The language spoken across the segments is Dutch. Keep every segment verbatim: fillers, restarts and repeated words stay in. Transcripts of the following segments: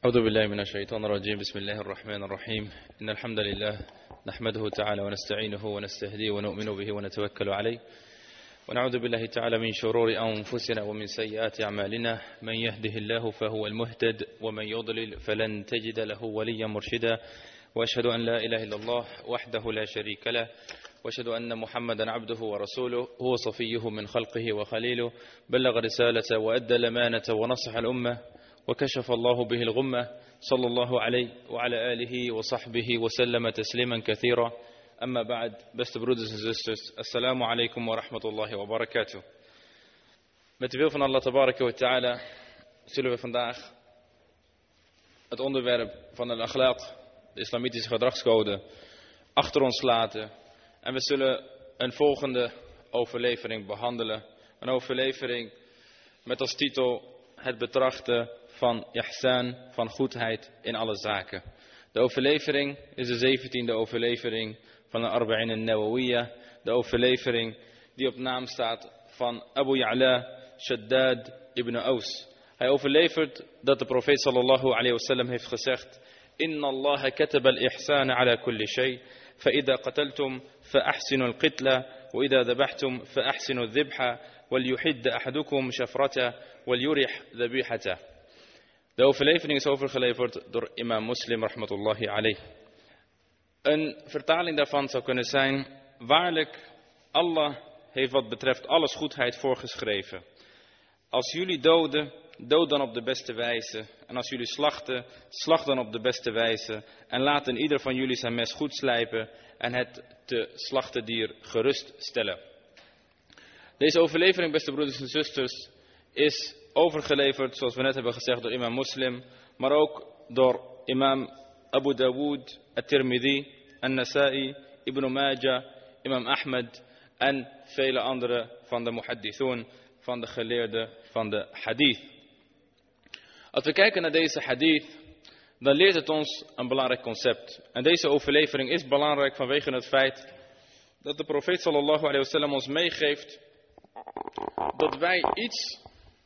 أعوذ بالله من الشيطان الرجيم. بسم الله الرحمن الرحيم. إن الحمد لله نحمده تعالى ونستعينه ونستهديه ونؤمن به ونتوكل عليه ونعوذ بالله تعالى من شرور أنفسنا ومن سيئات أعمالنا. من يهده الله فهو المهتد ومن يضلل فلن تجد له وليا مرشدا. وأشهد أن لا إله إلا الله وحده لا شريك له وأشهد أن محمدا عبده ورسوله هو صفيه من خلقه وخليله بلغ رسالة وأدى الأمانة ونصح الأمة وكشف الله به الغمة صلى الله عليه وعلى آله وصحبه وسلم تسليما كثيرا. أما بعد, beste broeders en zusters, assalamu alaikum wa rahmatullahi wa barakatuh. Met de wil van Allah tabaraka wa ta'ala zullen we vandaag het onderwerp van de akhlaq, de islamitische gedragscode, achter ons laten. En we zullen een volgende overlevering behandelen. Een overlevering met als titel het betrachten van ihsan, van goedheid in alle zaken. De overlevering is de zeventiende overlevering van de Arba'in an-Nawawiyya. De overlevering die op naam staat van Abu Ya'la Shaddad ibn Aus. Hij overlevert dat de profeet sallallahu alayhi wa sallam heeft gezegd: Inna Allah kataba al-ihsana ala kulli shay, fa idha qataltum fa ahsinu al-qitla, wa idha dhabahtum fa ahsinu al-dhibha, wal yuhidda ahadukum shafrata, wal yurih dhabihata. De overlevering is overgeleverd door imam Muslim rahmatullahi alayh. Een vertaling daarvan zou kunnen zijn: waarlijk, Allah heeft wat betreft alles goedheid voorgeschreven. Als jullie doden, dood dan op de beste wijze. En als jullie slachten, slacht dan op de beste wijze. En laat in ieder van jullie zijn mes goed slijpen en het te slachten dier gerust stellen. Deze overlevering, beste broeders en zusters, is overgeleverd, zoals we net hebben gezegd, door imam Muslim, maar ook door imam Abu Dawood, At-Tirmidhi, An-Nasa'i, Ibn Majah, imam Ahmed en vele andere van de muhaddithun, van de geleerden van de hadith. Als we kijken naar deze hadith, dan leert het ons een belangrijk concept. En deze overlevering is belangrijk vanwege het feit dat de profeet sallallahu alayhi wa sallam ons meegeeft dat wij iets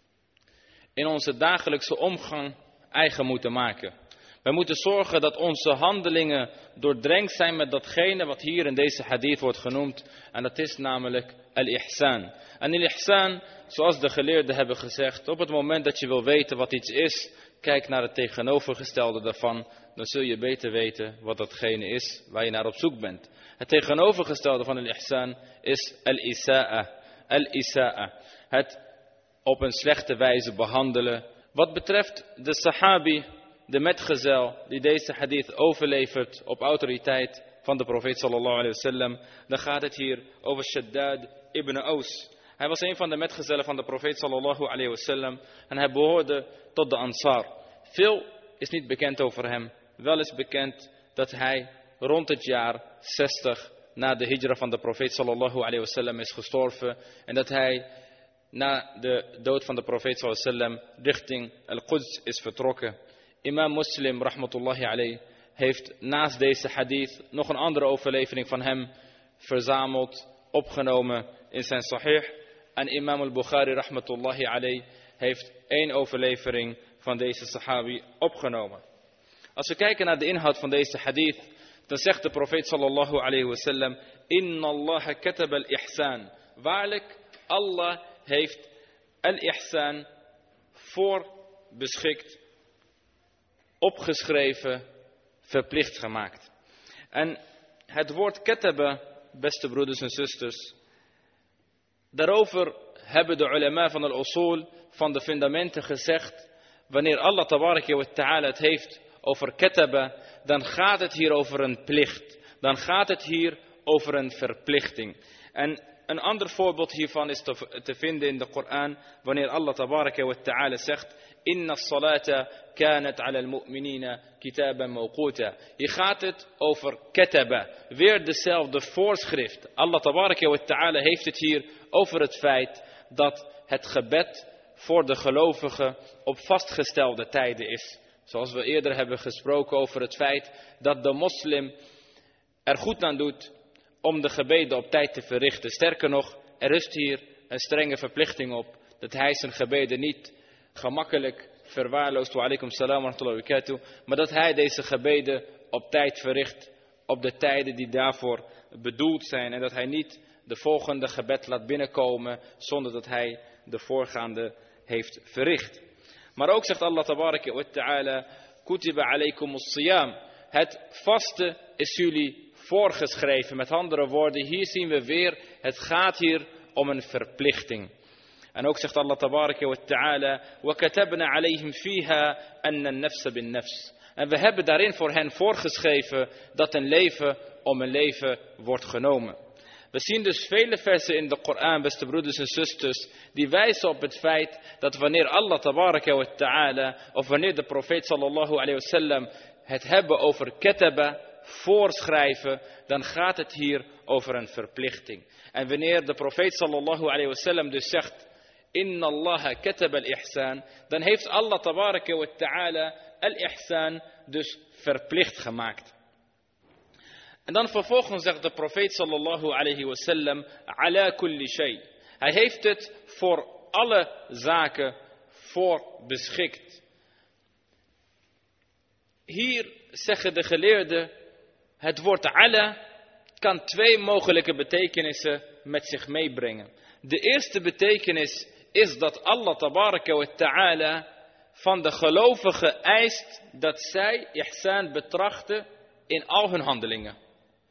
in onze dagelijkse omgang eigen moeten maken. Wij moeten zorgen dat onze handelingen doordrenkt zijn met datgene wat hier in deze hadith wordt genoemd. En dat is namelijk al-ihsan. En al-ihsan, zoals de geleerden hebben gezegd, op het moment dat je wil weten wat iets is, kijk naar het tegenovergestelde daarvan. Dan zul je beter weten wat datgene is waar je naar op zoek bent. Het tegenovergestelde van al-ihsan is al-isa'a. Al-isa'a. Het op een slechte wijze behandelen. Wat betreft de sahabi, de metgezel die deze hadith overlevert op autoriteit van de profeet sallallahu alayhi wa sallam, dan gaat het hier over Shaddad ibn Aus. Hij was een van de metgezellen van de profeet sallallahu alayhi wa sallam en hij behoorde tot de Ansar. Veel is niet bekend over hem. Wel is bekend dat hij rond het jaar zestig na de hijra van de profeet sallallahu alayhi wa sallam is gestorven en dat hij na de dood van de profeet sallallahu alayhi wa sallam richting Al-Quds is vertrokken. Imam Muslim rahmatullahi alayh heeft naast deze hadith nog een andere overlevering van hem verzameld, opgenomen in zijn sahih. En imam al-Bukhari rahmatullahi alayh heeft één overlevering van deze sahabi opgenomen. Als we kijken naar de inhoud van deze hadith, dan zegt de profeet sallallahu alayhi wa sallam: Inna Allah kataba al-ihsan. Waarlijk, Allah heeft al-ihsan voorbeschikt, opgeschreven, verplicht gemaakt. En het woord kataba, beste broeders en zusters, daarover hebben de ulama van al-usul, van de fundamenten gezegd, wanneer Allah tabaraka wa ta'ala het heeft over kataba, dan gaat het hier over een plicht. Dan gaat het hier over een verplichting. En een ander voorbeeld hiervan is te, te vinden in de Koran, wanneer Allah tabaraka wa ta'ala zegt: Inna salata kanat ala al-mu'minina kitaban mawquta. Hier gaat het over kataba. Weer dezelfde voorschrift. Allah tabaraka wa ta'ala heeft het hier over het feit dat het gebed voor de gelovigen op vastgestelde tijden is. Zoals we eerder hebben gesproken over het feit dat de moslim er goed aan doet om de gebeden op tijd te verrichten. Sterker nog, er rust hier een strenge verplichting op dat hij zijn gebeden niet gemakkelijk verwaarloost. Wa alaikum salam wa rahmatullahi wa barakatuh. Maar dat hij deze gebeden op tijd verricht. Op de tijden die daarvoor bedoeld zijn. En dat hij niet de volgende gebed laat binnenkomen zonder dat hij de voorgaande heeft verricht. Maar ook zegt Allah tabaraka wa ta'ala, kutiba alaykum as-siyam. Het vasten is jullie voorgeschreven. Met andere woorden, hier zien we weer, het gaat hier om een verplichting. En ook zegt Allah tabaraka wa ta'ala, wa katabna alayhim fiha anna an-nafsa bin-nafs. En we hebben daarin voor hen voorgeschreven dat een leven om een leven wordt genomen. We zien dus vele versen in de Koran, beste broeders en zusters, die wijzen op het feit dat wanneer Allah tabaraka wa ta'ala, of wanneer de profeet sallallahu alayhi wa sallam het hebben over kataba, voorschrijven, dan gaat het hier over een verplichting. En wanneer de profeet sallallahu alayhi wa sallam dus zegt, inna Allah kataba al-ihsan, dan heeft Allah tabaraka wa ta'ala al-ihsan dus verplicht gemaakt. En dan vervolgens zegt de profeet sallallahu alayhi wa sallam, ala kulli shay. Hij heeft het voor alle zaken voorbeschikt. Hier zeggen de geleerden, het woord ala kan twee mogelijke betekenissen met zich meebrengen. De eerste betekenis is dat Allah tabaraka wa ta'ala van de gelovigen eist dat zij ihsan betrachten in al hun handelingen.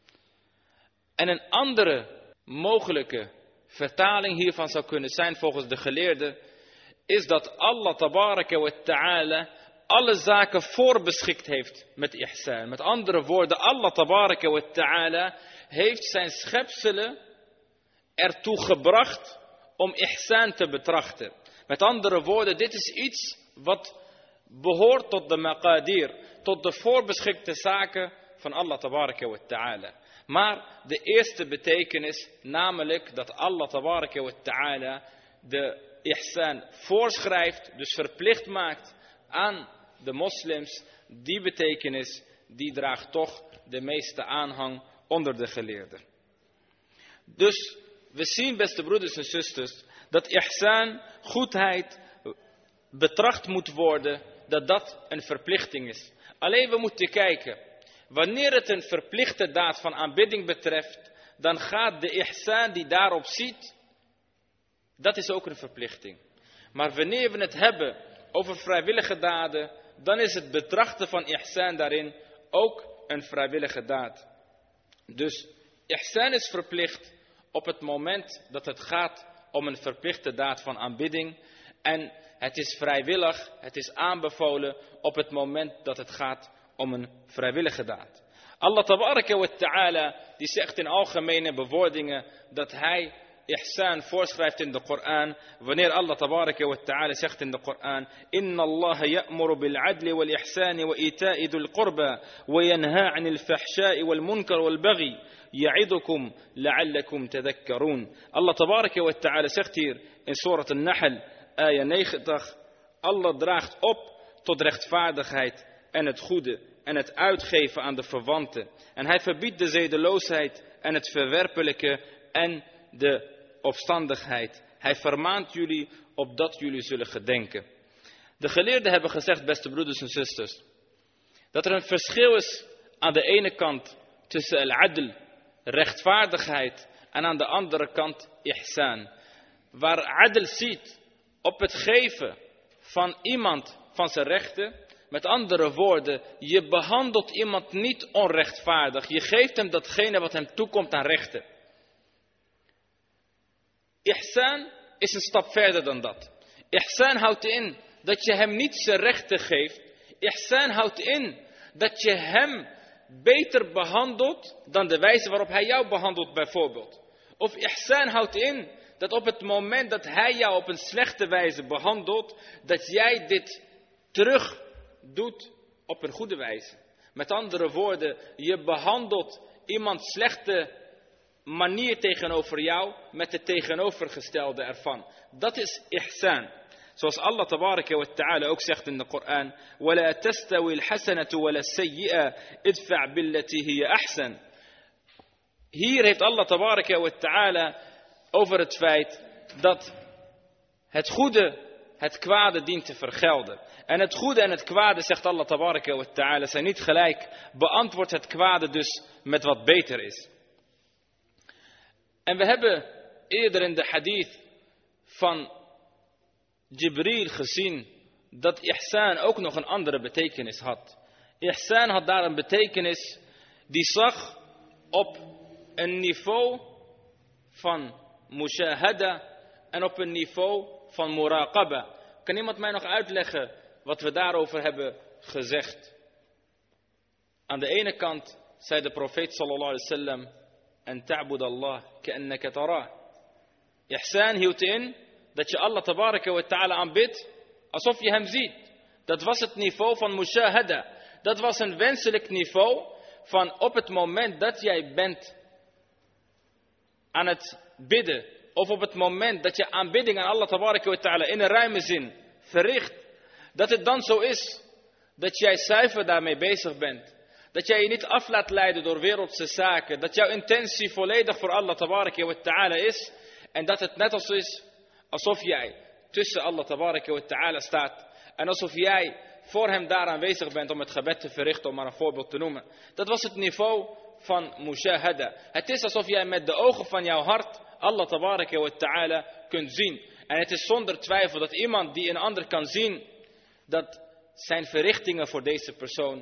En een andere mogelijke vertaling hiervan zou kunnen zijn volgens de geleerden, is dat Allah tabaraka wa ta'ala alle zaken voorbeschikt heeft met ihsan. Met andere woorden, Allah tabaraka wa ta'ala heeft zijn schepselen ertoe gebracht om ihsan te betrachten. Met andere woorden, dit is iets wat behoort tot de maqadir, tot de voorbeschikte zaken van Allah tabaraka wa ta'ala. Maar de eerste betekenis, namelijk dat Allah tabaraka wa ta'ala de ihsan voorschrijft, dus verplicht maakt aan de moslims, die betekenis, die draagt toch de meeste aanhang onder de geleerden. Dus we zien, beste broeders en zusters, dat ihsan, goedheid, betracht moet worden, dat dat een verplichting is. Alleen we moeten kijken, wanneer het een verplichte daad van aanbidding betreft, dan gaat de ihsan die daarop ziet, dat is ook een verplichting. Maar wanneer we het hebben over vrijwillige daden, dan is het betrachten van ihsan daarin ook een vrijwillige daad. Dus ihsan is verplicht op het moment dat het gaat om een verplichte daad van aanbidding. En het is vrijwillig, het is aanbevolen op het moment dat het gaat om een vrijwillige daad. Allah tabaraka wa ta'ala, die zegt in algemene bewoordingen dat hij ihsan voorschrijft in de Koran. Wanneer Allah tabaraka wa ta'ala zegt in de Koran, inna Allah ya'muru bil adli wal ihsani wa ita'i dhul qurba wa yanha 'anil fahsha'i wal munkar wal baghi ya'idukum la'allakum tadhakkarun. Allah tabaraka wa ta'ala zegt hier in Surat An-Nahl, ayah negentig, Allah draagt op tot rechtvaardigheid en het goede en het uitgeven aan de verwanten. En hij verbiedt de zedeloosheid en het verwerpelijke en de opstandigheid. Hij vermaant jullie opdat jullie zullen gedenken. De geleerden hebben gezegd, beste broeders en zusters, dat er een verschil is aan de ene kant tussen al-adl, rechtvaardigheid, en aan de andere kant ihsan. Waar adl ziet op het geven van iemand van zijn rechten. Met andere woorden, je behandelt iemand niet onrechtvaardig. Je geeft hem datgene wat hem toekomt aan rechten. Ihsan is een stap verder dan dat. Ihsan houdt in dat je hem niet zijn rechten geeft. Ihsan houdt in dat je hem beter behandelt dan de wijze waarop hij jou behandelt bijvoorbeeld. Of ihsan houdt in dat op het moment dat hij jou op een slechte wijze behandelt, dat jij dit terug doet op een goede wijze. Met andere woorden, je behandelt iemand slechte manier tegenover jou met het tegenovergestelde ervan. Dat is ihsan. Zoals Allah tabaraka wa ta'ala ook zegt in de Koran, وَلَا تَسْتَوِي الْحَسَنَةُ وَلَا السَّيِّئَةُ اِدْفَعْ بِالَّتِي هِيَ أَحْسَنُ. Hier heeft Allah tabaraka wa ta'ala over het feit dat het goede het kwade dient te vergelden. En het goede en het kwade, zegt Allah tabaraka wa ta'ala, zijn niet gelijk. Beantwoord het kwade dus met wat beter is. En we hebben eerder in de hadith van Jibril gezien dat ihsan ook nog een andere betekenis had. Ihsan had daar een betekenis die zag op een niveau van mushahada en op een niveau van muraqaba. Kan iemand mij nog uitleggen wat we daarover hebben gezegd? Aan de ene kant zei de profeet sallallahu alaihi wasallam: en ta'bud Allah ka'annaka tarah. Ihsan hield in dat je Allah tabaraka wa ta'ala aanbidt alsof je hem ziet. Dat was het niveau van mushahada. Dat was een wenselijk niveau van op het moment dat jij bent aan het bidden, of op het moment dat je aanbidding aan Allah tabaraka wa ta'ala in een ruime zin verricht, dat het dan zo is dat jij zuiver daarmee bezig bent. Dat jij je niet af laat leiden door wereldse zaken. Dat jouw intentie volledig voor Allah tabaraka wa ta'ala is. En dat het net als is alsof jij tussen Allah tabaraka wa ta'ala staat. En alsof jij voor hem daar aanwezig bent om het gebed te verrichten, om maar een voorbeeld te noemen. Dat was het niveau van mushahada. Het is alsof jij met de ogen van jouw hart Allah tabaraka wa ta'ala kunt zien. En het is zonder twijfel dat iemand die een ander kan zien, dat zijn verrichtingen voor deze persoon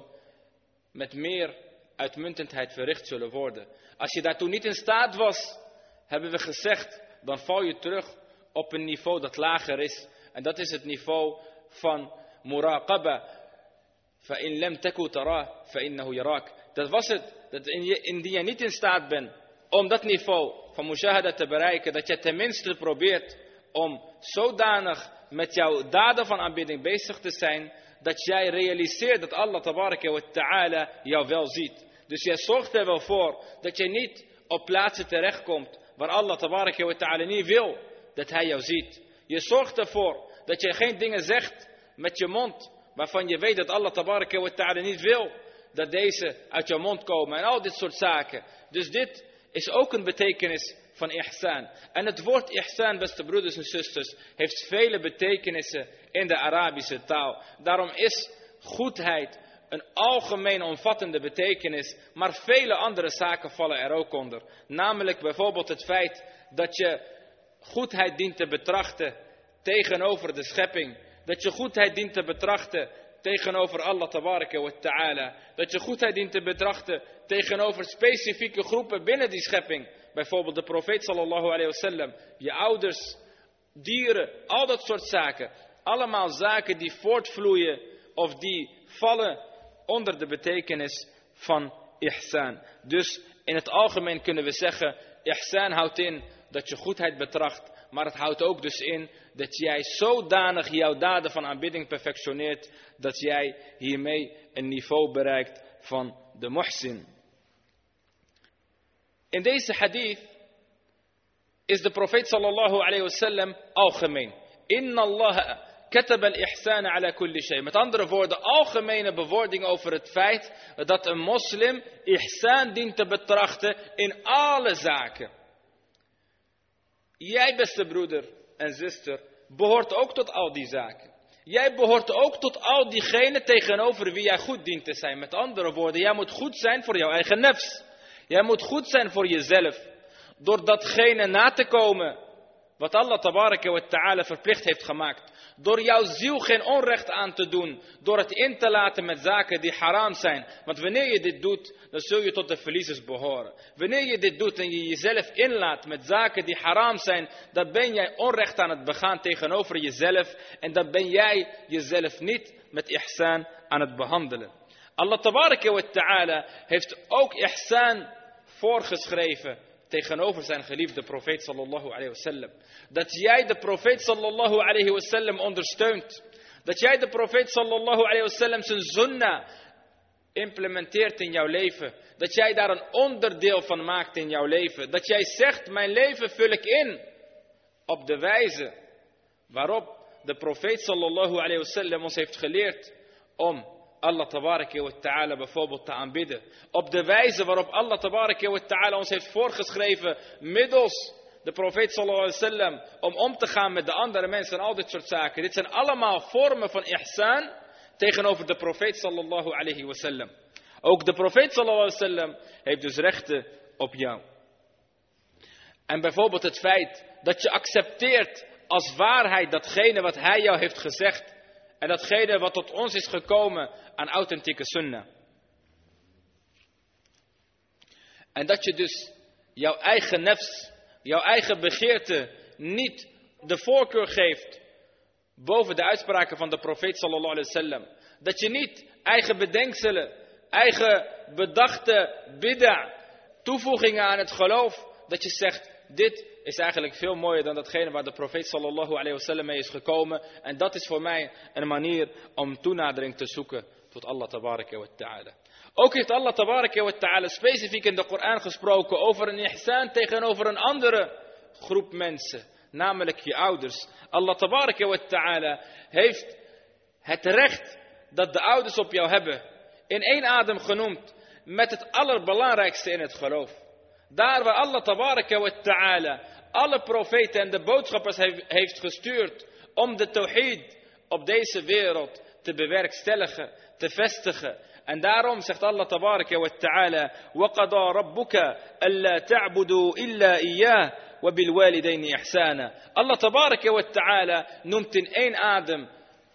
met meer uitmuntendheid verricht zullen worden. Als je daartoe niet in staat was, hebben we gezegd, dan val je terug op een niveau dat lager is. En dat is het niveau van muraqaba. فَإِنْ لَمْ تَكُوا تَرَاهُ فَإِنَّهُ يَرَاكَ. Dat was het, dat indien je niet in staat bent om dat niveau van mushahada te bereiken, dat je tenminste probeert om zodanig met jouw daden van aanbidding bezig te zijn, dat jij realiseert dat Allah tabaraka wa ta'ala jou wel ziet. Dus jij zorgt er wel voor dat je niet op plaatsen terechtkomt waar Allah tabaraka wa ta'ala niet wil dat hij jou ziet. Je zorgt ervoor dat je geen dingen zegt met je mond waarvan je weet dat Allah tabaraka wa ta'ala niet wil dat deze uit jouw mond komen en al dit soort zaken. Dus dit is ook een betekenis van ihsan. En het woord ihsan, beste broeders en zusters, heeft vele betekenissen in de Arabische taal. Daarom is goedheid een algemeen omvattende betekenis, maar vele andere zaken vallen er ook onder. Namelijk bijvoorbeeld het feit dat je goedheid dient te betrachten tegenover de schepping. Dat je goedheid dient te betrachten tegenover Allah tabaraka wa ta'ala. Dat je goedheid dient te betrachten tegenover specifieke groepen binnen die schepping. Bijvoorbeeld de profeet sallallahu alayhi wasallam, je ouders, dieren, al dat soort zaken. Allemaal zaken die voortvloeien of die vallen onder de betekenis van ihsan. Dus in het algemeen kunnen we zeggen, ihsan houdt in dat je goedheid betracht. Maar het houdt ook dus in dat jij zodanig jouw daden van aanbidding perfectioneert, dat jij hiermee een niveau bereikt van de muhsin. In deze hadith is de profeet sallallahu alayhi wasallam algemeen. Inna Allah kataba al-ihsana ala kulli shay. Met andere woorden, algemene bewoording over het feit dat een moslim ihsan dient te betrachten in alle zaken. Jij, beste broeder en zuster, behoort ook tot al die zaken. Jij behoort ook tot al diegenen tegenover wie jij goed dient te zijn. Met andere woorden, jij moet goed zijn voor jouw eigen nefs. Jij moet goed zijn voor jezelf. Door datgene na te komen wat Allah tabaraka wa ta'ala verplicht heeft gemaakt. Door jouw ziel geen onrecht aan te doen. Door het in te laten met zaken die haram zijn. Want wanneer je dit doet, dan zul je tot de verliezers behoren. Wanneer je dit doet en je jezelf inlaat met zaken die haram zijn, dan ben jij onrecht aan het begaan tegenover jezelf. En dan ben jij jezelf niet met ihsan aan het behandelen. Allah tabaraka wa ta'ala heeft ook ihsan voorgeschreven tegenover zijn geliefde profeet sallallahu alayhi wasallam. Dat jij de profeet sallallahu alayhi wasallam ondersteunt. Dat jij de profeet sallallahu alayhi wasallam zijn sunnah implementeert in jouw leven. Dat jij daar een onderdeel van maakt in jouw leven. Dat jij zegt, mijn leven vul ik in op de wijze waarop de profeet sallallahu alayhi wasallam ons heeft geleerd om Allah tabaraka wa ta'ala bijvoorbeeld te aanbidden. Op de wijze waarop Allah tabaraka wa ta'ala ons heeft voorgeschreven middels de profeet sallallahu alaihi wasallam om om te gaan met de andere mensen en al dit soort zaken. Dit zijn allemaal vormen van ihsan tegenover de profeet sallallahu alaihi wasallam. Ook de profeet sallallahu alaihi wasallam heeft dus rechten op jou. En bijvoorbeeld het feit dat je accepteert als waarheid datgene wat hij jou heeft gezegd. En datgene wat tot ons is gekomen aan authentieke sunnah. En dat je dus jouw eigen nefs, jouw eigen begeerte niet de voorkeur geeft boven de uitspraken van de profeet sallallahu alaihi wasallam. Dat je niet eigen bedenkselen, eigen bedachte bid'a, toevoegingen aan het geloof, dat je zegt, dit is eigenlijk veel mooier dan datgene waar de profeet sallallahu alaihi wasallam mee is gekomen. En dat is voor mij een manier om toenadering te zoeken tot Allah tabaraka wa ta'ala. Ook heeft Allah tabaraka wa ta'ala specifiek in de Koran gesproken over een ihsan tegenover een andere groep mensen. Namelijk je ouders. Allah tabaraka wa ta'ala heeft het recht dat de ouders op jou hebben in één adem genoemd met het allerbelangrijkste in het geloof. Daar waar Allah tabaraka wa ta'ala alle profeten en de boodschappers heeft gestuurd om de tawhid op deze wereld te bewerkstelligen, te vestigen. En daarom zegt Allah tabaraka wa ta'ala: وَقَضَى رَبُّكَ أَلَّا تَعْبُدُوا إِلَّا إِيَّاهُ وَبِالْوَالِدَيْنِ إِحْسَانًا. Allah tabaraka wa ta'ala noemt in één adem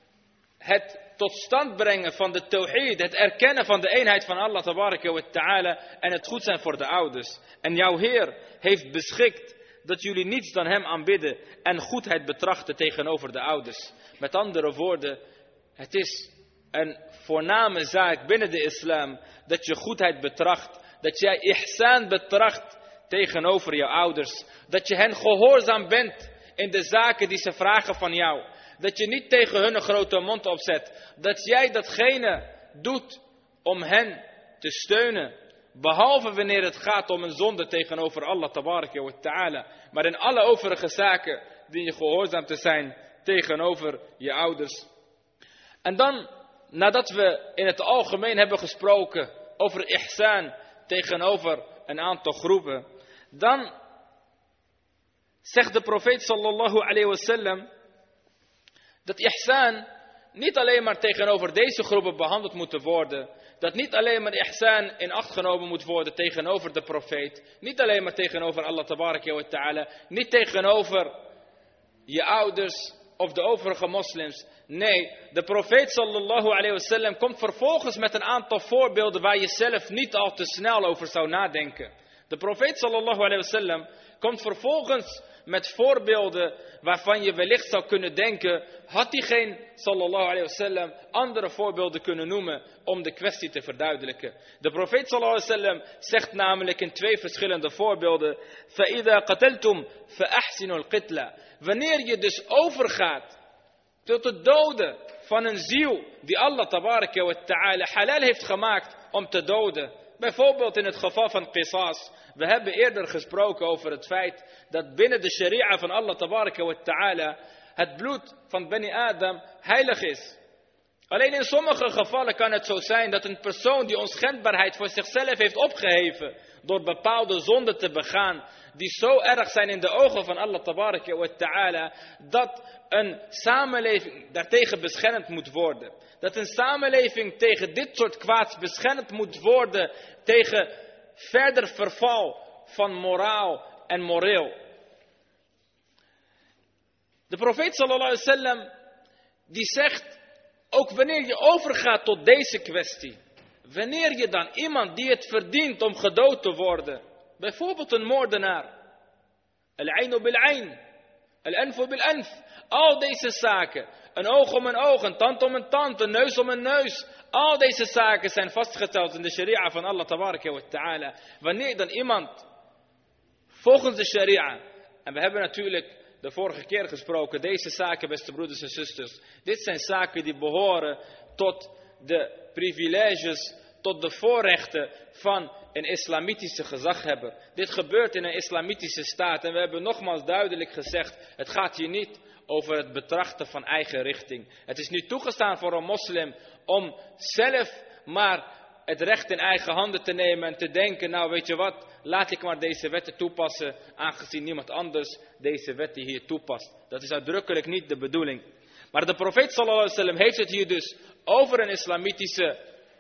het tot stand brengen van de tawhid, het erkennen van de eenheid van Allah tabaraka wa ta'ala en het goed zijn voor de ouders. En jouw Heer heeft beschikt dat jullie niets dan hem aanbidden en goedheid betrachten tegenover de ouders. Met andere woorden, het is een voorname zaak binnen de islam dat je goedheid betracht, dat jij ihsan betracht tegenover je ouders, dat je hen gehoorzaam bent in de zaken die ze vragen van jou, dat je niet tegen hun een grote mond opzet, dat jij datgene doet om hen te steunen, behalve wanneer het gaat om een zonde tegenover Allah tabaraka wa ta'ala, maar in alle overige zaken dien je gehoorzaam te zijn tegenover je ouders. En dan, nadat we in het algemeen hebben gesproken over ihsan tegenover een aantal groepen, dan zegt de profeet sallallahu alayhi wasallam dat ihsan niet alleen maar tegenover deze groepen behandeld moet worden, dat niet alleen maar ihsan in acht genomen moet worden tegenover de profeet, niet alleen maar tegenover Allah tabaraka wa ta'ala, niet tegenover je ouders of de overige moslims. Nee, de profeet sallallahu alayhi wasallam komt vervolgens met een aantal voorbeelden waar je zelf niet al te snel over zou nadenken. De profeet sallallahu alayhi wasallam komt vervolgens met voorbeelden waarvan je wellicht zou kunnen denken, had hij geen sallallahu alayhi wasallam andere voorbeelden kunnen noemen om de kwestie te verduidelijken. De profeet sallallahu alayhi wasallam zegt namelijk in twee verschillende voorbeelden: فَإِذَا قَتَلْتُمْ فَأَحْسِنُوا الْقِتْلَ. Wanneer je dus overgaat tot het doden van een ziel die Allah tabaraka wa ta'ala halal heeft gemaakt om te doden. Bijvoorbeeld in het geval van qisas. We hebben eerder gesproken over het feit dat binnen de sharia van Allah tabaraka wa ta'ala het bloed van Bani Adam heilig is. Alleen in sommige gevallen kan het zo zijn dat een persoon die onschendbaarheid voor zichzelf heeft opgeheven door bepaalde zonden te begaan, die zo erg zijn in de ogen van Allah tabaraka wa ta'ala, dat een samenleving daartegen beschermd moet worden. Dat een samenleving tegen dit soort kwaads beschermd moet worden, tegen verder verval van moraal en moreel. De profeet sallallahu alaihi wasallam die zegt, ook wanneer je overgaat tot deze kwestie, wanneer je dan iemand die het verdient om gedood te worden, bijvoorbeeld een moordenaar, al-ainu bil-ain, al-anfu bil-anf, al deze zaken, een oog om een oog, een tand om een tand, een neus om een neus, al deze zaken zijn vastgesteld in de sharia van Allah tabaraka wa ta'ala. Wanneer dan iemand volgens de sharia, en we hebben natuurlijk de vorige keer gesproken, deze zaken, beste broeders en zusters, dit zijn zaken die behoren tot de privileges, tot de voorrechten van een islamitische gezaghebber. Dit gebeurt in een islamitische staat en we hebben nogmaals duidelijk gezegd, het gaat hier niet over het betrachten van eigen richting. Het is niet toegestaan voor een moslim om zelf maar het recht in eigen handen te nemen en te denken, nou weet je wat, laat ik maar deze wetten toepassen, aangezien niemand anders deze wetten hier toepast. Dat is uitdrukkelijk niet de bedoeling. Maar de profeet sallallahu alaihi wasallam heeft het hier dus over een islamitische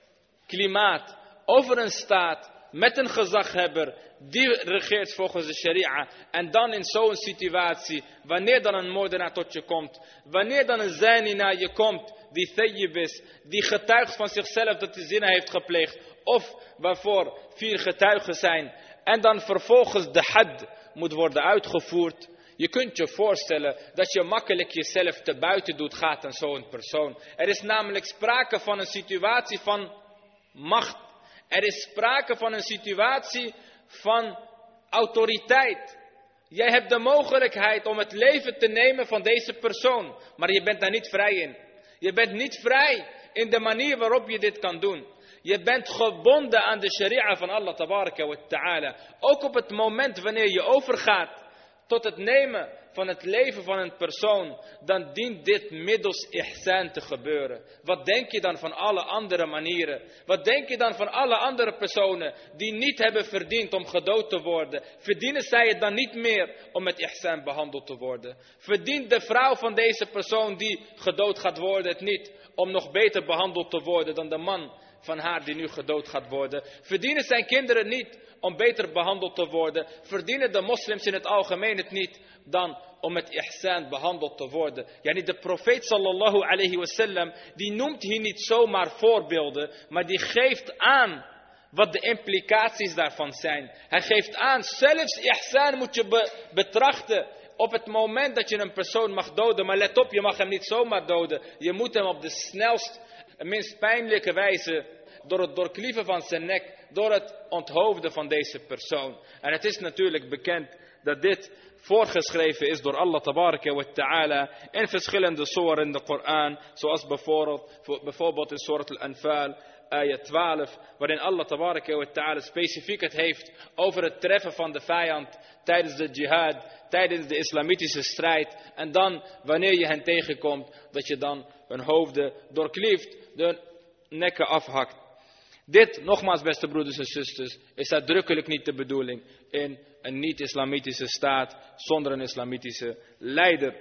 klimaat, over een staat met een gezaghebber die regeert volgens de sharia. En dan in zo'n situatie, wanneer dan een moordenaar tot je komt, wanneer dan een zani naar je komt, die thayyib is, die getuigt van zichzelf dat hij zina heeft gepleegd, of waarvoor vier getuigen zijn, en dan vervolgens de had moet worden uitgevoerd. Je kunt je voorstellen dat je makkelijk jezelf te buiten doet gaat aan zo'n persoon. Er is namelijk sprake van een situatie van macht. Er is sprake van een situatie van autoriteit. Jij hebt de mogelijkheid om het leven te nemen van deze persoon, maar je bent daar niet vrij in. Je bent niet vrij in de manier waarop je dit kan doen. Je bent gebonden aan de sharia van Allah tabaraka wa ta'ala. Ook op het moment wanneer je overgaat tot het nemen van het leven van een persoon, dan dient dit middels ihsan te gebeuren. Wat denk je dan van alle andere manieren? Wat denk je dan van alle andere personen die niet hebben verdiend om gedood te worden? Verdienen zij het dan niet meer om met ihsan behandeld te worden? Verdient de vrouw van deze persoon die gedood gaat worden het niet om nog beter behandeld te worden dan de man van haar die nu gedood gaat worden? Verdienen zijn kinderen niet om beter behandeld te worden? Verdienen de moslims in het algemeen het niet dan om met ihsan behandeld te worden? Yani de profeet sallallahu alayhi wasallam, die noemt hier niet zomaar voorbeelden, maar die geeft aan wat de implicaties daarvan zijn. Hij geeft aan, zelfs ihsan moet je be- betrachten op het moment dat je een persoon mag doden. Maar let op, je mag hem niet zomaar doden. Je moet hem op de snelst, minst pijnlijke wijze, door het doorklieven van zijn nek, door het onthoofden van deze persoon. En het is natuurlijk bekend dat dit voorgeschreven is door Allah tabaraka wa ta'ala in verschillende soorten in de Koran, zoals bijvoorbeeld, bijvoorbeeld in Surat al-Anfal, ayat twaalf, waarin Allah tabaraka wa ta'ala specifiek het heeft over het treffen van de vijand tijdens de jihad, tijdens de islamitische strijd. En dan, wanneer je hen tegenkomt, dat je dan hun hoofden doorklieft, de nekken afhakt. Dit, nogmaals beste broeders en zusters, is uitdrukkelijk niet de bedoeling in een niet-islamitische staat zonder een islamitische leider.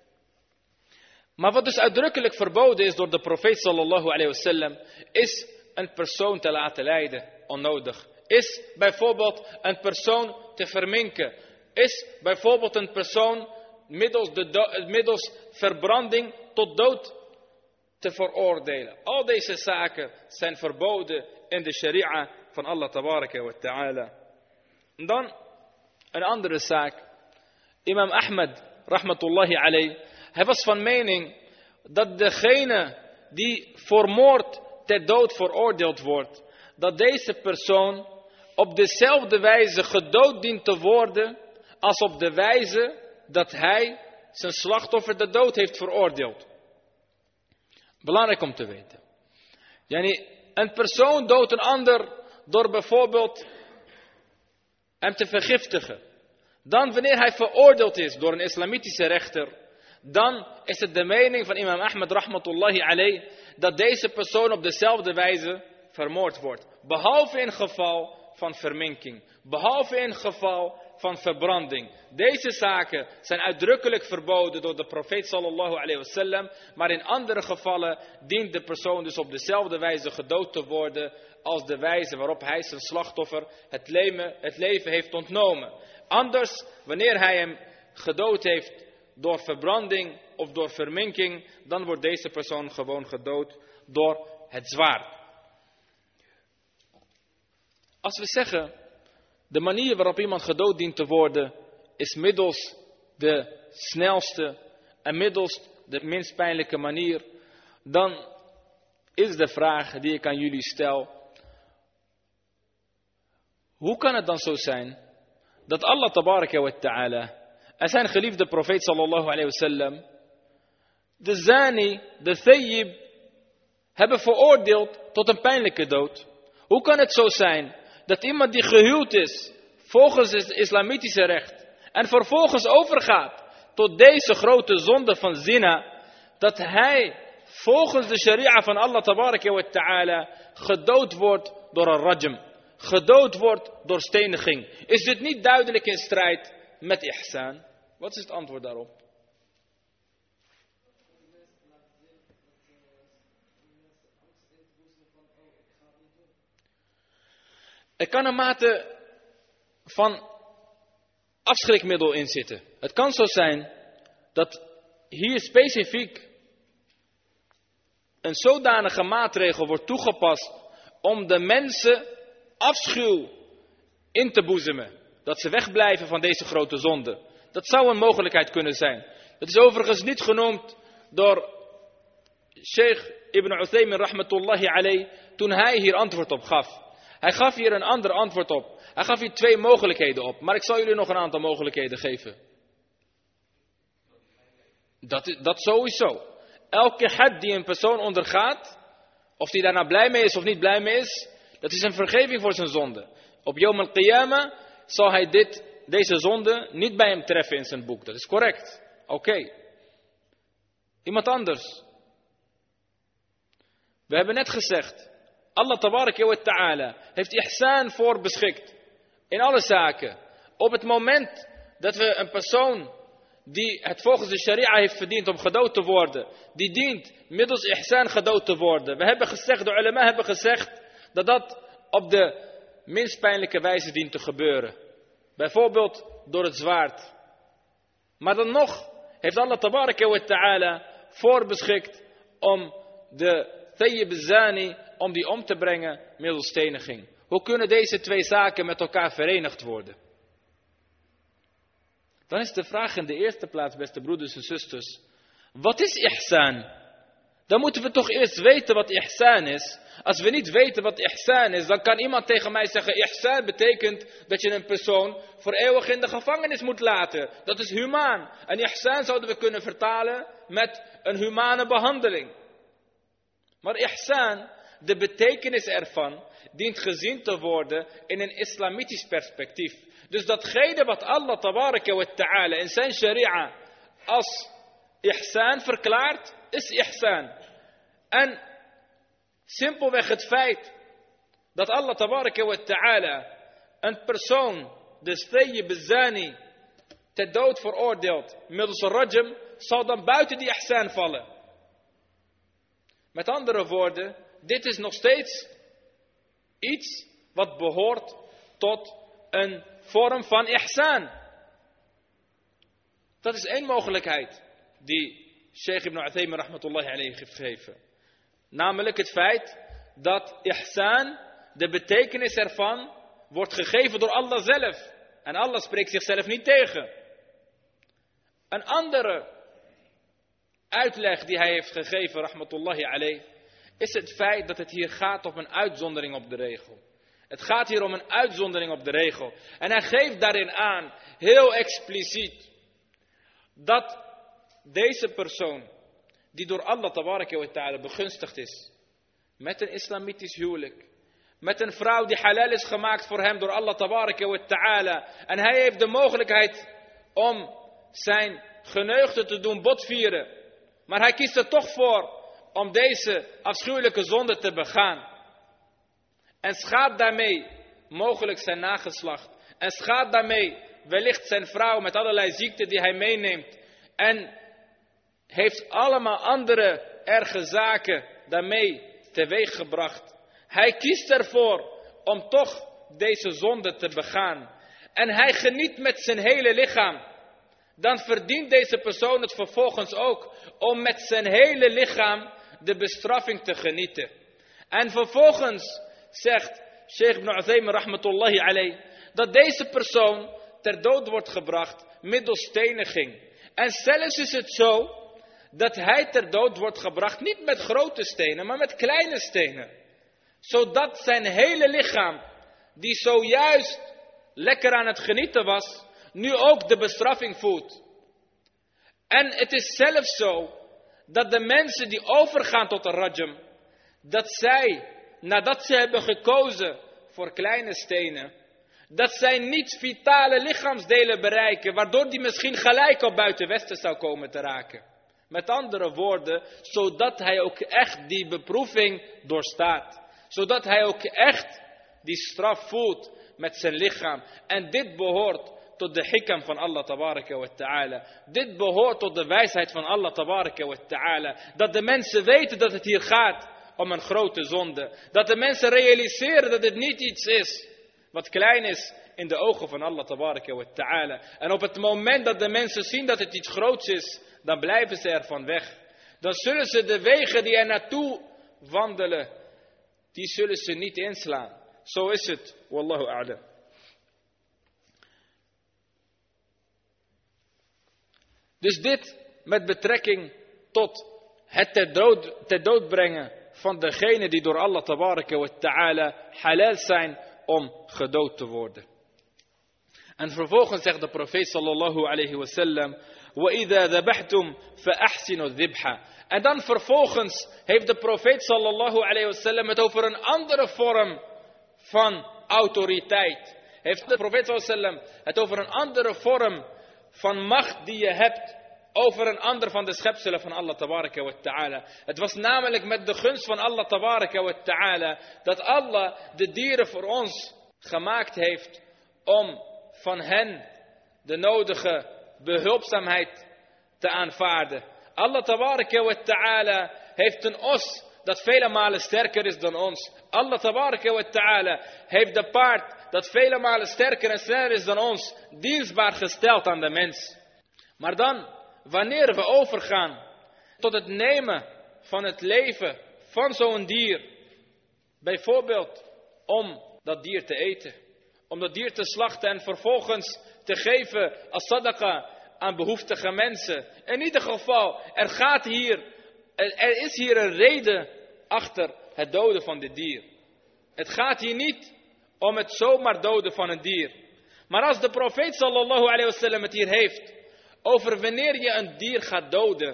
Maar wat dus uitdrukkelijk verboden is door de profeet sallallahu alayhi wasallam, is een persoon te laten leiden, onnodig. Is bijvoorbeeld een persoon te verminken. Is bijvoorbeeld een persoon middels, de do- middels verbranding tot dood te veroordelen. Al deze zaken zijn verboden in de sharia van Allah tabaraka wa ta'ala. En dan een andere zaak. Imam Ahmed, rahmatullahi alayh, hij was van mening dat degene die voor moord ter dood veroordeeld wordt, dat deze persoon op dezelfde wijze gedood dient te worden als op de wijze dat hij zijn slachtoffer de dood heeft veroordeeld. Belangrijk om te weten. Yani, een persoon doodt een ander door bijvoorbeeld hem te vergiftigen. Dan wanneer hij veroordeeld is door een islamitische rechter, dan is het de mening van imam Ahmed rahmatullahi alayh dat deze persoon op dezelfde wijze vermoord wordt. Behalve in geval van verminking. Behalve in geval van verbranding. Deze zaken zijn uitdrukkelijk verboden door de profeet sallallahu alayhi wasallam. Maar in andere gevallen dient de persoon dus op dezelfde wijze gedood te worden als de wijze waarop hij zijn slachtoffer het leven, het leven heeft ontnomen. Anders, wanneer hij hem gedood heeft door verbranding of door verminking, dan wordt deze persoon gewoon gedood door het zwaard. Als we zeggen, de manier waarop iemand gedood dient te worden, is middels de snelste en middels de minst pijnlijke manier, dan is de vraag die ik aan jullie stel: hoe kan het dan zo zijn dat Allah tabaraka wa ta'ala en zijn geliefde profeet sallallahu alayhi wasallam de zani, de thayyib, hebben veroordeeld tot een pijnlijke dood? Hoe kan het zo zijn dat iemand die gehuwd is volgens het islamitische recht en vervolgens overgaat tot deze grote zonde van zina, dat hij volgens de sharia van Allah tabaraka wa ta'ala gedood wordt door een rajm. Gedood wordt door steniging. Is dit niet duidelijk in strijd met ihsan? Wat is het antwoord daarop? Er kan een mate van afschrikmiddel in zitten. Het kan zo zijn dat hier specifiek een zodanige maatregel wordt toegepast om de mensen afschuw in te boezemen. Dat ze wegblijven van deze grote zonde. Dat zou een mogelijkheid kunnen zijn. Het is overigens niet genoemd door Sheikh Ibn Uthaymin rahmatullahi alayh toen hij hier antwoord op gaf. Hij gaf hier een ander antwoord op. Hij gaf hier twee mogelijkheden op. Maar ik zal jullie nog een aantal mogelijkheden geven. Dat, dat sowieso. Elke had die een persoon ondergaat, of die daarna blij mee is of niet blij mee is, dat is een vergeving voor zijn zonde. Op Yawm al-Qiyamah zal hij dit, deze zonde niet bij hem treffen in zijn boek. Dat is correct. Oké. Okay. Iemand anders. We hebben net gezegd, Allah tabaraka wa ta'ala heeft ihsan voor beschikt. In alle zaken. Op het moment dat we een persoon die het volgens de sharia heeft verdiend om gedood te worden, die dient middels ihsan gedood te worden. We hebben gezegd, de ulama hebben gezegd, dat dat op de minst pijnlijke wijze dient te gebeuren. Bijvoorbeeld door het zwaard. Maar dan nog heeft Allah tabaraka wa ta'ala voorbeschikt om de Tayyib Zani, om die om te brengen middels steniging. Hoe kunnen deze twee zaken met elkaar verenigd worden? Dan is de vraag in de eerste plaats, beste broeders en zusters, wat is ihsan? Dan moeten we toch eerst weten wat ihsan is. Als we niet weten wat ihsan is, dan kan iemand tegen mij zeggen, ihsan betekent dat je een persoon voor eeuwig in de gevangenis moet laten. Dat is humaan. En ihsan zouden we kunnen vertalen met een humane behandeling. Maar ihsan, de betekenis ervan, dient gezien te worden in een islamitisch perspectief. Dus datgene wat Allah tabaraka wa ta'ala in zijn sharia als ihsan verklaart, is ihsan. En simpelweg het feit dat Allah tabaraka wa ta'ala een persoon, de Tayyib Zani, ter dood veroordeelt middels een rajm, zal dan buiten die ihsan vallen. Met andere woorden, dit is nog steeds iets wat behoort tot een vorm van ihsan. Dat is één mogelijkheid die Sheikh Ibn Uthaymin rahmatullahi alayhi heeft gegeven. Namelijk het feit dat ihsan, de betekenis ervan, wordt gegeven door Allah zelf. En Allah spreekt zichzelf niet tegen. Een andere uitleg die hij heeft gegeven, rahmatullahi alayhi, is het feit dat het hier gaat om een uitzondering op de regel. Het gaat hier om een uitzondering op de regel. En hij geeft daarin aan, heel expliciet, dat deze persoon, die door Allah tabaraka wa ta'ala begunstigd is, met een islamitisch huwelijk, met een vrouw die halal is gemaakt voor hem door Allah tabaraka wa ta'ala, en hij heeft de mogelijkheid om zijn geneugde te doen botvieren, maar hij kiest er toch voor om deze afschuwelijke zonde te begaan. En schaadt daarmee mogelijk zijn nageslacht. En schaadt daarmee wellicht zijn vrouw met allerlei ziekten die hij meeneemt. En heeft allemaal andere erge zaken daarmee teweeggebracht. Hij kiest ervoor om toch deze zonde te begaan. En hij geniet met zijn hele lichaam. Dan verdient deze persoon het vervolgens ook om met zijn hele lichaam de bestraffing te genieten. En vervolgens zegt Sheikh Ibn Uthaymin rahmatullahi alayh dat deze persoon ter dood wordt gebracht middels steniging. En zelfs is het zo dat hij ter dood wordt gebracht niet met grote stenen, maar met kleine stenen. Zodat zijn hele lichaam, die zojuist lekker aan het genieten was, nu ook de bestraffing voelt. En het is zelfs zo dat de mensen die overgaan tot een rajm, dat zij, nadat ze hebben gekozen voor kleine stenen, dat zij niet vitale lichaamsdelen bereiken, waardoor die misschien gelijk op buiten Westen zou komen te raken. Met andere woorden, zodat hij ook echt die beproeving doorstaat. Zodat hij ook echt die straf voelt met zijn lichaam. En dit behoort tot de hikam van Allah tabaraka wa ta'ala. Dit behoort tot de wijsheid van Allah tabaraka wa ta'ala. Dat de mensen weten dat het hier gaat om een grote zonde. Dat de mensen realiseren dat het niet iets is wat klein is in de ogen van Allah tabaraka wa ta'ala. En op het moment dat de mensen zien dat het iets groots is, dan blijven ze ervan weg. Dan zullen ze de wegen die er naartoe wandelen, die zullen ze niet inslaan. Zo is het. Wallahu a'lam. Dus dit met betrekking tot het ter dood, ter dood brengen van degene die door Allah tabaraka wa ta'ala halal zijn om gedood te worden. En vervolgens zegt de profeet sallallahu alayhi wa sallam: وَإِذَا ذَبَحْتُمْ فَأَحْسِنُوا الذِّبْحَ. En dan vervolgens heeft de profeet sallallahu alayhi wa sallam het over een andere vorm van autoriteit. Heeft de profeet sallallahu alayhi wa sallam het over een andere vorm van macht die je hebt over een ander van de schepselen van Allah tabaraka wa ta'ala. Het was namelijk met de gunst van Allah tabaraka wa ta'ala dat Allah de dieren voor ons gemaakt heeft om van hen de nodige behulpzaamheid te aanvaarden. Allah tabaraka wa ta'ala heeft een os dat vele malen sterker is dan ons. Allah tabaraka wa ta'ala heeft de paard dat vele malen sterker en sneller is dan ons dienstbaar gesteld aan de mens. Maar dan, wanneer we overgaan tot het nemen van het leven van zo'n dier, bijvoorbeeld om dat dier te eten, om dat dier te slachten en vervolgens te geven als sadaqa aan behoeftige mensen. In ieder geval, er gaat hier, er is hier een reden achter het doden van dit dier. Het gaat hier niet om het zomaar doden van een dier. Maar als de profeet sallallahu alayhi wa sallam het hier heeft over wanneer je een dier gaat doden,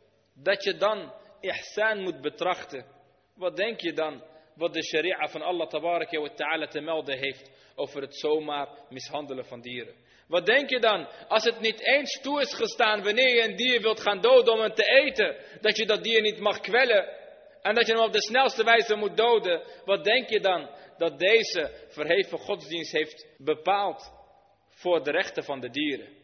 dat je dan ihsan moet betrachten. Wat denk je dan wat de sharia van Allah tabaraka wa ta'ala te melden heeft over het zomaar mishandelen van dieren? Wat denk je dan als het niet eens toe is gestaan wanneer je een dier wilt gaan doden om het te eten, dat je dat dier niet mag kwellen en dat je hem op de snelste wijze moet doden? Wat denk je dan dat deze verheven godsdienst heeft bepaald voor de rechten van de dieren?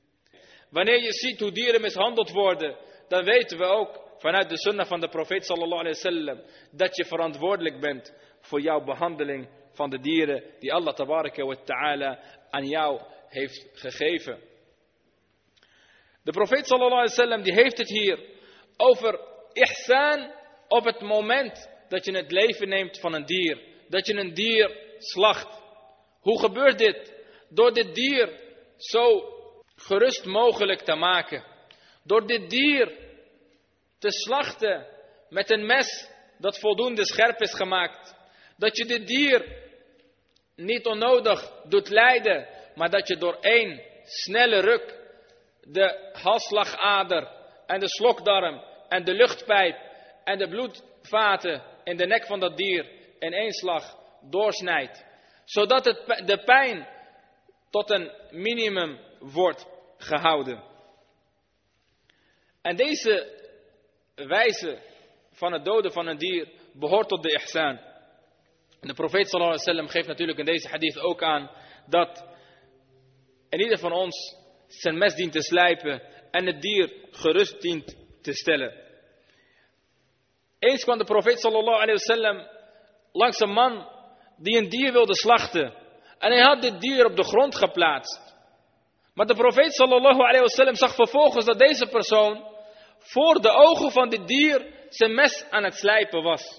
Wanneer je ziet hoe dieren mishandeld worden, dan weten we ook vanuit de sunnah van de profeet sallallahu alayhi wa sallam dat je verantwoordelijk bent voor jouw behandeling van de dieren die Allah tabaraka wa ta'ala aan jou heeft gegeven. De profeet sallallahu alayhi wa sallam die heeft het hier over ihsan op het moment dat je het leven neemt van een dier. Dat je een dier slacht. Hoe gebeurt dit? Door dit dier zo gerust mogelijk te maken. Door dit dier te slachten met een mes dat voldoende scherp is gemaakt. Dat je dit dier niet onnodig doet lijden, maar dat je door één snelle ruk de halsslagader en de slokdarm en de luchtpijp en de bloedvaten in de nek van dat dier in één slag doorsnijdt. Zodat het, de pijn tot een minimum wordt gehouden. En deze wijze van het doden van een dier behoort tot de ihsan. En de profeet sallallahu alaihi wasallam geeft natuurlijk in deze hadith ook aan dat en ieder van ons zijn mes dient te slijpen en het dier gerust dient te stellen. Eens kwam de profeet sallallahu alaihi wasallam langs een man die een dier wilde slachten. En hij had dit dier op de grond geplaatst. Maar de profeet sallallahu alaihi wasallam zag vervolgens dat deze persoon voor de ogen van dit dier zijn mes aan het slijpen was.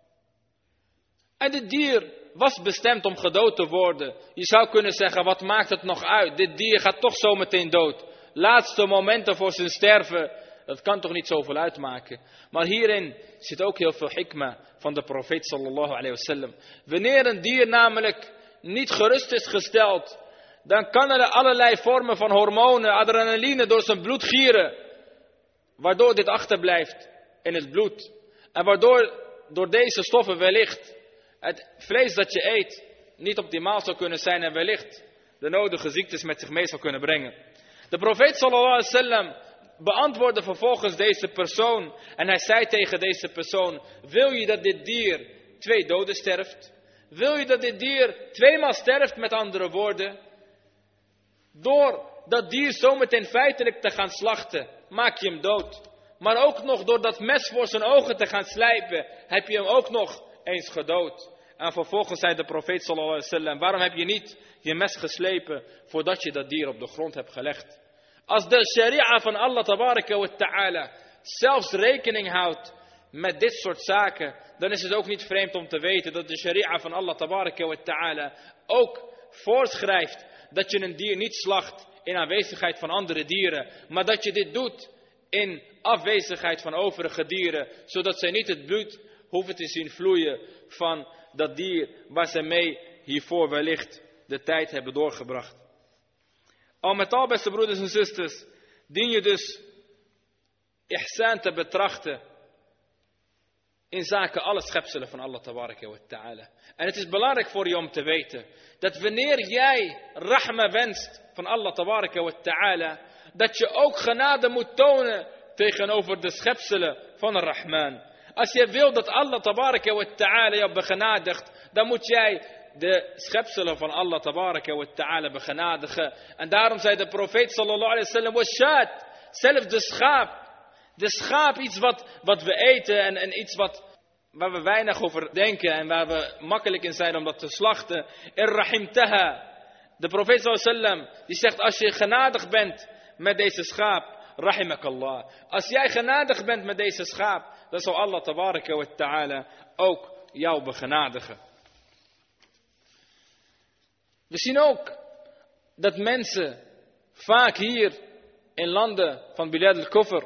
En dit dier was bestemd om gedood te worden. Je zou kunnen zeggen, wat maakt het nog uit? Dit dier gaat toch zo meteen dood. Laatste momenten voor zijn sterven, dat kan toch niet zoveel uitmaken. Maar hierin zit ook heel veel hikma van de profeet sallallahu alayhi wasallam. Wanneer een dier namelijk niet gerust is gesteld, dan kan er allerlei vormen van hormonen, adrenaline door zijn bloed gieren. Waardoor dit achterblijft in het bloed. En waardoor door deze stoffen wellicht het vlees dat je eet niet optimaal zou kunnen zijn en wellicht de nodige ziektes met zich mee zou kunnen brengen. De profeet sallallahu alaihi wasallam beantwoordde vervolgens deze persoon en hij zei tegen deze persoon: wil je dat dit dier twee doden sterft? Wil je dat dit dier tweemaal sterft, met andere woorden? Door dat dier zometeen feitelijk te gaan slachten, maak je hem dood. Maar ook nog door dat mes voor zijn ogen te gaan slijpen, heb je hem ook nog eens gedood. En vervolgens zei de profeet sallallahu alaihi wasallam, waarom heb je niet je mes geslepen voordat je dat dier op de grond hebt gelegd? Als de sharia van Allah tabaraka wa ta'ala zelfs rekening houdt met dit soort zaken, dan is het ook niet vreemd om te weten dat de sharia van Allah tabaraka wa ta'ala ook voorschrijft dat je een dier niet slacht in aanwezigheid van andere dieren, maar dat je dit doet in afwezigheid van overige dieren, zodat zij niet het bloed hoeven te zien vloeien van dat dier waar ze mee hiervoor wellicht de tijd hebben doorgebracht. Al met al, beste broeders en zusters, dien je dus ihsan te betrachten in zaken alle schepselen van Allah tabaraka wa ta'ala. En het is belangrijk voor je om te weten dat wanneer jij rahma wenst van Allah tabaraka wa ta'ala, dat je ook genade moet tonen tegenover de schepselen van de Rahman. Als je wil dat Allah tabaraka wa ta'ala jou begenadigt, dan moet jij de schepselen van Allah tabaraka wa ta'ala begenadigen. En daarom zei de profeet sallallahu alaihi wasallam, washaat, zelfs de schaap. De schaap, iets wat, wat we eten en, en iets wat, waar we weinig over denken en waar we makkelijk in zijn om dat te slachten. Irrahimtaha. De profeet sallallahu alaihi wasallam, die zegt, als je genadig bent met deze schaap, rahimakallah. Als jij genadig bent met deze schaap, dan zal Allah tabaraka wa ta'ala ook jou begenadigen. We zien ook dat mensen vaak hier in landen van Bilad al-Kufr,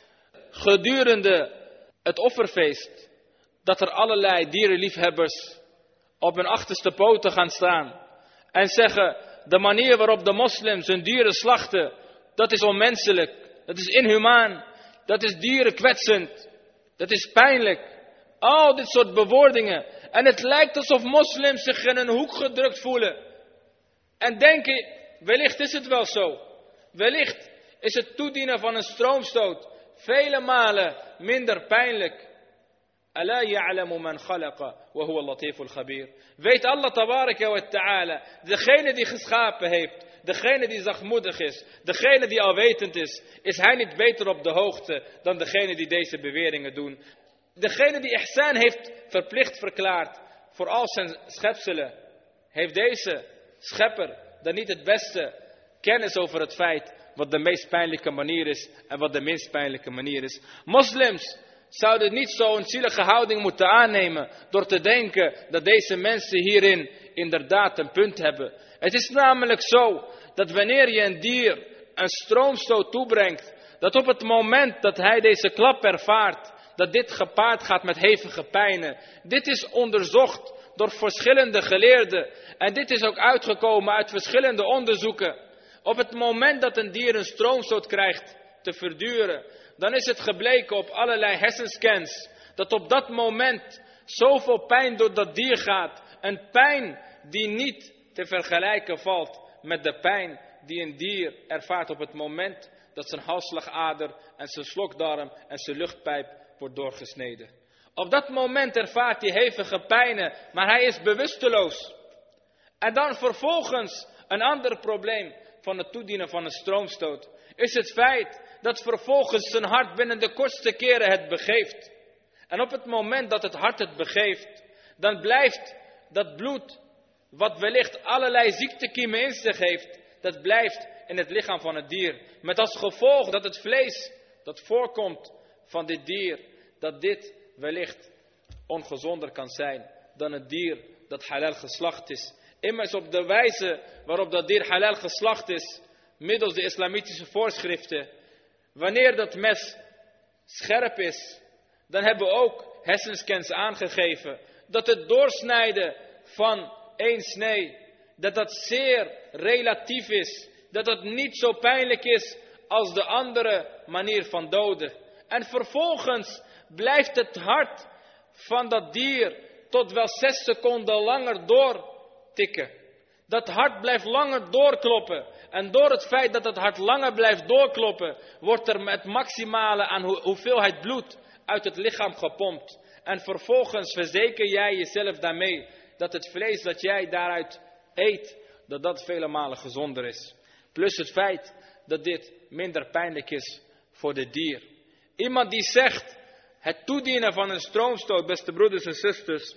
gedurende het offerfeest, dat er allerlei dierenliefhebbers op hun achterste poten gaan staan en zeggen, de manier waarop de moslims hun dieren slachten, dat is onmenselijk, dat is inhumaan, dat is dierenkwetsend, dat is pijnlijk. Al dit soort bewoordingen. En het lijkt alsof moslims zich in een hoek gedrukt voelen. En denken, wellicht is het wel zo. Wellicht is het toedienen van een stroomstoot vele malen minder pijnlijk. Ala ya'lamu man khalaqa wa huwa al-latiful khabir. Weet Allah tabaraka wa ta'ala, degene die geschapen heeft, degene die zachtmoedig is, degene die alwetend is, is hij niet beter op de hoogte dan degene die deze beweringen doen. Degene die ihsan heeft verplicht verklaard voor al zijn schepselen, heeft deze schepper dan niet het beste kennis over het feit wat de meest pijnlijke manier is en wat de minst pijnlijke manier is. Moslims zouden niet zo'n zielige houding moeten aannemen door te denken dat deze mensen hierin inderdaad een punt hebben. Het is namelijk zo dat wanneer je een dier een stroomstoot toebrengt, dat op het moment dat hij deze klap ervaart, dat dit gepaard gaat met hevige pijnen. Dit is onderzocht door verschillende geleerden. En dit is ook uitgekomen uit verschillende onderzoeken. Op het moment dat een dier een stroomstoot krijgt te verduren, dan is het gebleken op allerlei hersenscans dat op dat moment zoveel pijn door dat dier gaat. Een pijn die niet te vergelijken valt met de pijn die een dier ervaart op het moment dat zijn halsslagader en zijn slokdarm en zijn luchtpijp wordt doorgesneden. Op dat moment ervaart hij hevige pijnen, maar hij is bewusteloos. En dan vervolgens een ander probleem van het toedienen van een stroomstoot is het feit dat vervolgens zijn hart binnen de kortste keren het begeeft. En op het moment dat het hart het begeeft, dan blijft dat bloed, wat wellicht allerlei ziektekiemen in zich heeft, dat blijft in het lichaam van het dier. Met als gevolg dat het vlees dat voorkomt van dit dier, dat dit wellicht ongezonder kan zijn dan het dier dat halal geslacht is. Immers op de wijze waarop dat dier halal geslacht is, middels de islamitische voorschriften, wanneer dat mes scherp is, dan hebben we ook hersenscans aangegeven dat het doorsnijden van één snee, dat dat zeer relatief is, dat dat niet zo pijnlijk is als de andere manier van doden. En vervolgens blijft het hart van dat dier tot wel zes seconden langer doortikken. Dat hart blijft langer doorkloppen. En door het feit dat het hart langer blijft doorkloppen, wordt er met maximale aan ho- hoeveelheid bloed uit het lichaam gepompt. En vervolgens verzeker jij jezelf daarmee dat het vlees dat jij daaruit eet, dat dat vele malen gezonder is. Plus het feit dat dit minder pijnlijk is voor het dier. Iemand die zegt, het toedienen van een stroomstoot, beste broeders en zusters,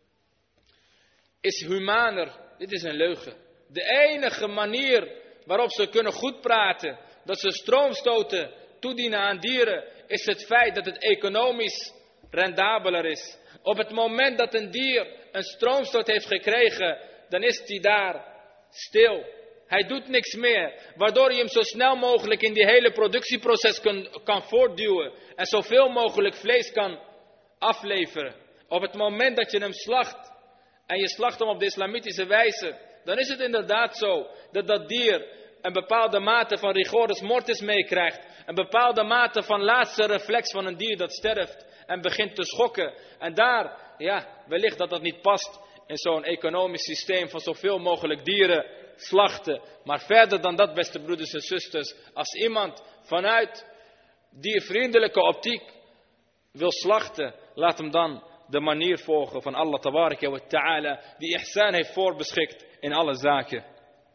is humaner. Dit is een leugen. De enige manier waarop ze kunnen goed praten, dat ze stroomstoten toedienen aan dieren, is het feit dat het economisch rendabeler is. Op het moment dat een dier een stroomstoot heeft gekregen, dan is hij daar stil. Hij doet niks meer, waardoor je hem zo snel mogelijk in die hele productieproces kan, kan voortduwen en zoveel mogelijk vlees kan afleveren. Op het moment dat je hem slacht en je slacht hem op de islamitische wijze, dan is het inderdaad zo dat dat dier een bepaalde mate van rigoris mortis meekrijgt. Een bepaalde mate van laatste reflex van een dier dat sterft en begint te schokken. En daar, ja, wellicht dat dat niet past in zo'n economisch systeem van zoveel mogelijk dieren slachten. Maar verder dan dat, beste broeders en zusters, als iemand vanuit die vriendelijke optiek wil slachten, laat hem dan de manier volgen van Allah tabaraka wa ta'ala, die ihsan heeft voorbeschikt in alle zaken.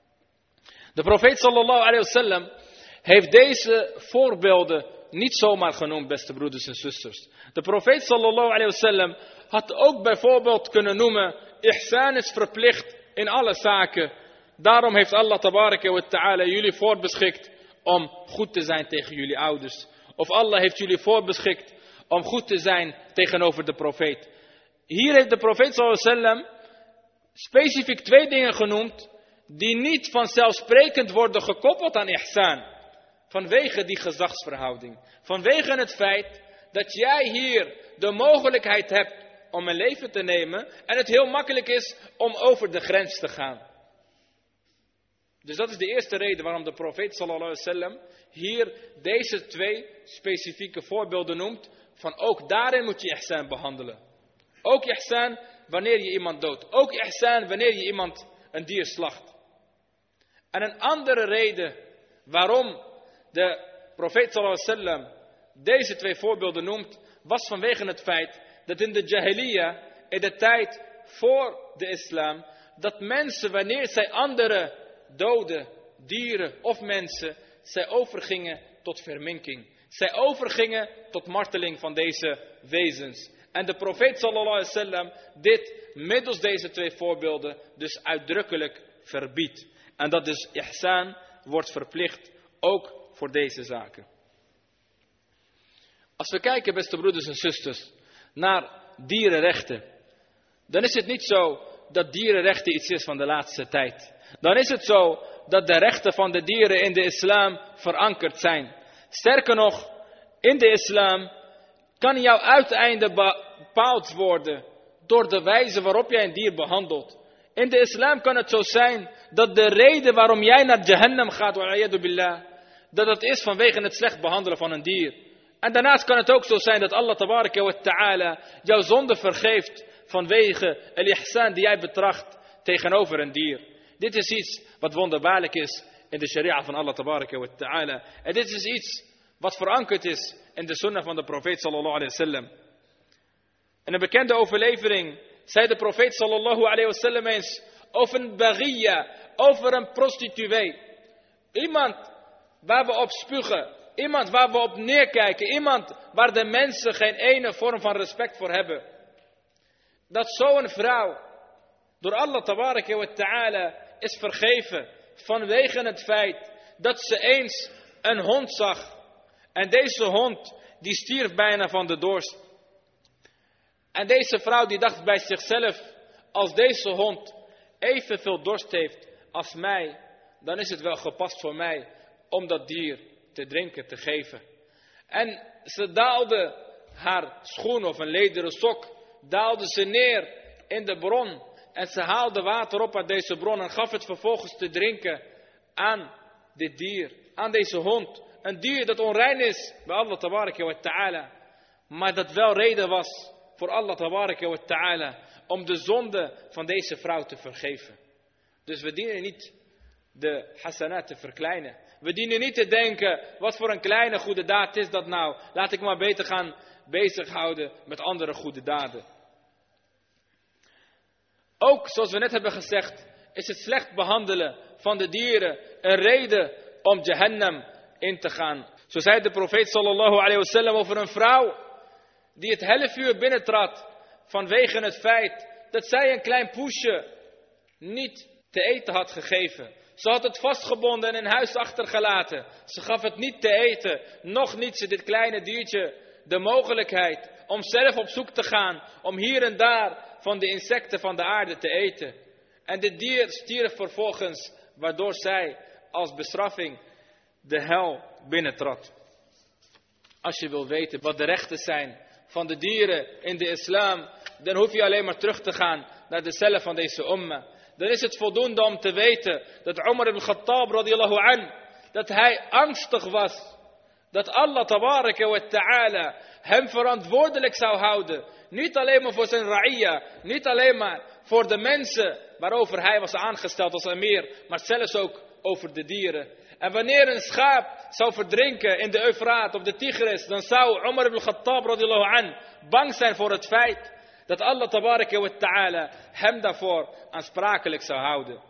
De profeet sallallahu alayhi wa sallam heeft deze voorbeelden niet zomaar genoemd, beste broeders en zusters. De profeet sallallahu alayhi wa sallam had ook bijvoorbeeld kunnen noemen, ihsan is verplicht in alle zaken. Daarom heeft Allah tabaraka wa ta'ala jullie voorbeschikt om goed te zijn tegen jullie ouders. Of Allah heeft jullie voorbeschikt om goed te zijn tegenover de profeet. Hier heeft de profeet sallallahu alayhi wa sallam specifiek twee dingen genoemd die niet vanzelfsprekend worden gekoppeld aan ihsan. Vanwege die gezagsverhouding. Vanwege het feit dat jij hier de mogelijkheid hebt om een leven te nemen en het heel makkelijk is om over de grens te gaan. Dus dat is de eerste reden waarom de profeet sallallahu alaihi wasallam hier deze twee specifieke voorbeelden noemt. Van ook daarin moet je ihsan behandelen. Ook ihsan wanneer je iemand doodt. Ook ihsan wanneer je iemand een dier slacht. En een andere reden waarom de profeet sallallahu alaihi wasallam deze twee voorbeelden noemt, was vanwege het feit dat in de jahiliya, in de tijd voor de islam, dat mensen wanneer zij andere doden, dieren of mensen, zij overgingen tot verminking. Zij overgingen tot marteling van deze wezens. En de profeet sallallahu alaihi wasallam dit middels deze twee voorbeelden dus uitdrukkelijk verbiedt. En dat dus ihsan wordt verplicht ook voor deze zaken. Als we kijken, beste broeders en zusters, naar dierenrechten, dan is het niet zo dat dierenrechten iets is van de laatste tijd. Dan is het zo dat de rechten van de dieren in de islam verankerd zijn. Sterker nog, in de islam kan jouw uiteinde bepaald worden door de wijze waarop jij een dier behandelt. In de islam kan het zo zijn dat de reden waarom jij naar Jahannam gaat, wa'iyadu billah, dat het is vanwege het slecht behandelen van een dier. En daarnaast kan het ook zo zijn dat Allah tabaraka wa ta'ala jouw zonde vergeeft vanwege al-ihsan die jij betracht tegenover een dier. Dit is iets wat wonderbaarlijk is in de sharia van Allah tabaraka wa ta'ala. En dit is iets wat verankerd is in de sunnah van de profeet sallallahu alayhi wa sallam. In een bekende overlevering zei de profeet sallallahu alayhi wa sallam eens over een baghiya, over een prostituee. Iemand waar we op spugen, iemand waar we op neerkijken, iemand waar de mensen geen ene vorm van respect voor hebben. Dat zo'n vrouw door Allah tabaraka wa ta'ala is vergeven vanwege het feit dat ze eens een hond zag. En deze hond die stierf bijna van de dorst. En deze vrouw die dacht bij zichzelf, als deze hond evenveel dorst heeft als mij, dan is het wel gepast voor mij om dat dier te drinken, te geven. En ze daalde haar schoen of een lederen sok, daalde ze neer in de bron. En ze haalde water op uit deze bron en gaf het vervolgens te drinken aan dit dier, aan deze hond. Een dier dat onrein is bij Allah tabaraka wa ta'ala, maar dat wel reden was voor Allah tabaraka wa ta'ala om de zonde van deze vrouw te vergeven. Dus we dienen niet de hasanat te verkleinen. We dienen niet te denken, wat voor een kleine goede daad is dat nou. Laat ik maar beter gaan bezighouden met andere goede daden. Ook, zoals we net hebben gezegd, is het slecht behandelen van de dieren een reden om Jahannam in te gaan. Zo zei de profeet sallallahu alayhi wa sallam over een vrouw die het half uur binnentrad vanwege het feit dat zij een klein poesje niet te eten had gegeven. Ze had het vastgebonden en in huis achtergelaten. Ze gaf het niet te eten, nog niet ze dit kleine diertje de mogelijkheid om zelf op zoek te gaan, om hier en daar van de insecten van de aarde te eten. En dit dier stierf vervolgens, waardoor zij als bestraffing de hel binnentrad. Als je wil weten wat de rechten zijn van de dieren in de islam, dan hoef je alleen maar terug te gaan naar de cellen van deze umma. Dan is het voldoende om te weten dat Umar ibn Khattab radiyallahu an, dat hij angstig was dat Allah tabaraka wa ta'ala hem verantwoordelijk zou houden. Niet alleen maar voor zijn ra'iyya, niet alleen maar voor de mensen waarover hij was aangesteld als emir, maar zelfs ook over de dieren. En wanneer een schaap zou verdrinken in de Eufraat of de Tigris, dan zou Umar ibn Khattab radiyallahu an bang zijn voor het feit dat Allah tabaraka wa ta'ala hem daarvoor aansprakelijk zou houden.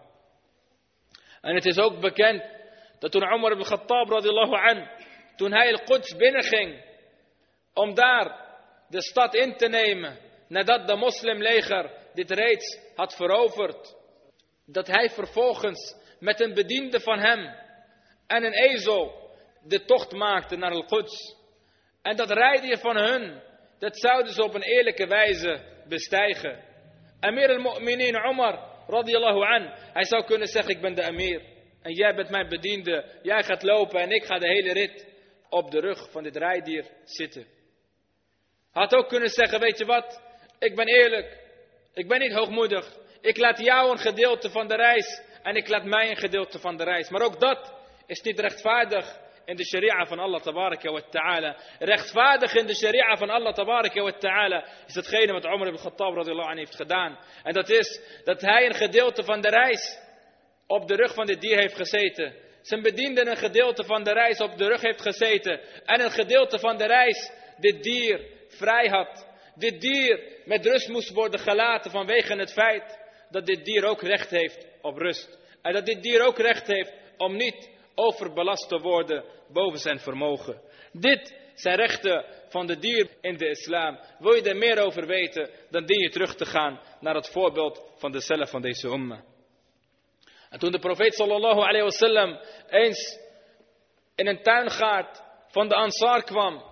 En het is ook bekend dat toen Umar ibn Khattab radiyallahu an, toen hij al-Quds binnenging om daar de stad in te nemen, nadat de moslimleger dit reeds had veroverd, dat hij vervolgens met een bediende van hem en een ezel de tocht maakte naar al-Quds. En dat rijden van hun, dat zouden ze op een eerlijke wijze bestijgen. Amir al-Mu'minin Umar radiyallahu an, hij zou kunnen zeggen: ik ben de emir en jij bent mijn bediende, jij gaat lopen en ik ga de hele rit op de rug van dit rijdier zitten. Hij had ook kunnen zeggen: weet je wat, ik ben eerlijk, ik ben niet hoogmoedig, ik laat jou een gedeelte van de reis en ik laat mij een gedeelte van de reis. Maar ook dat is niet rechtvaardig in de sharia van Allah tabaraka wa ta'ala. Rechtvaardig in de sharia van Allah tabaraka wa ta'ala is datgene wat Umar ibn Khattab radiyallahu anhu heeft gedaan. En dat is dat hij een gedeelte van de reis op de rug van dit dier heeft gezeten. Zijn bediende een gedeelte van de reis op de rug heeft gezeten. En een gedeelte van de reis dit dier vrij had. Dit dier met rust moest worden gelaten vanwege het feit dat dit dier ook recht heeft op rust. En dat dit dier ook recht heeft om niet overbelast te worden boven zijn vermogen. Dit zijn rechten van de dier in de islam. Wil je er meer over weten, dan dien je terug te gaan naar het voorbeeld van de zelf van deze umma. En toen de profeet sallallahu alayhi wa sallam eens in een tuingaard van de Ansar kwam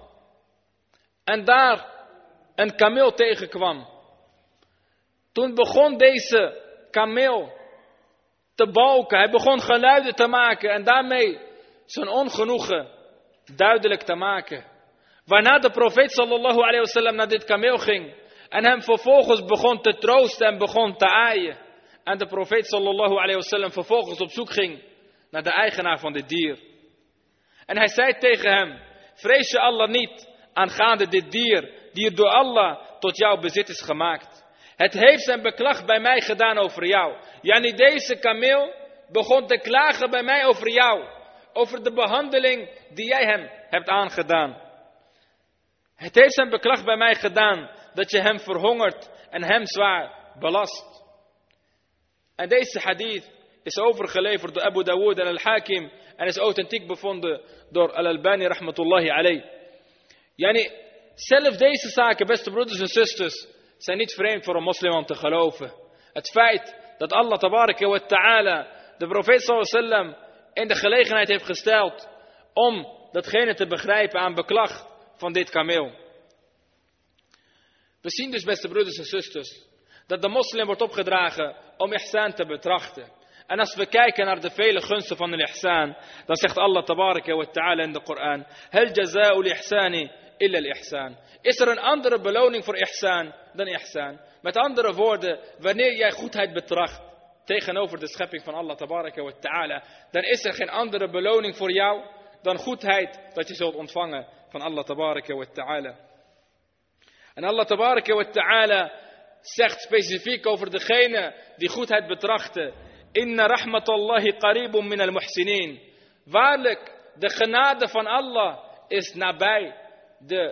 en daar een kameel tegenkwam, toen begon deze kameel te balken. Hij begon geluiden te maken en daarmee zijn ongenoegen duidelijk te maken. Waarna de profeet sallallahu alayhi wa sallam naar dit kameel ging en hem vervolgens begon te troosten en begon te aaien. En de profeet sallallahu alayhi wa sallam vervolgens op zoek ging naar de eigenaar van dit dier. En hij zei tegen hem: vrees je Allah niet aangaande dit dier die door Allah tot jouw bezit is gemaakt. Het heeft zijn beklag bij mij gedaan over jou. Yani deze kameel begon te klagen bij mij over jou. Over de behandeling die jij hem hebt aangedaan. Het heeft zijn beklag bij mij gedaan dat je hem verhongert en hem zwaar belast. En deze hadith is overgeleverd door Abu Dawood en Al-Hakim en is authentiek bevonden door Al-Albani rahmatullahi alayh. Yani, zelf deze zaken, beste broeders en zusters, zijn niet vreemd voor een moslim om te geloven. Het feit dat Allah tabaraka wa ta'ala de profeet sallallahu alaihi wasallam in de gelegenheid heeft gesteld om datgene te begrijpen aan beklag van dit kameel. We zien dus, beste broeders en zusters, dat de moslim wordt opgedragen om ihsan te betrachten. En als we kijken naar de vele gunsten van de ihsan, dan zegt Allah tabaraka wa ta'ala in de Koran: Hal jaza'u l-ihsani illa l-ihsan. Is er een andere beloning voor ihsan dan ihsan? Met andere woorden, wanneer jij goedheid betracht tegenover de schepping van Allah tabaraka wa ta'ala, dan is er geen andere beloning voor jou dan goedheid dat je zult ontvangen van Allah tabaraka wa ta'ala. En Allah tabaraka wa ta'ala zegt specifiek over degene die goedheid betrachten: Inna rahmatallahi qaribun min al-muhsinin. Waarlijk, de genade van Allah is nabij de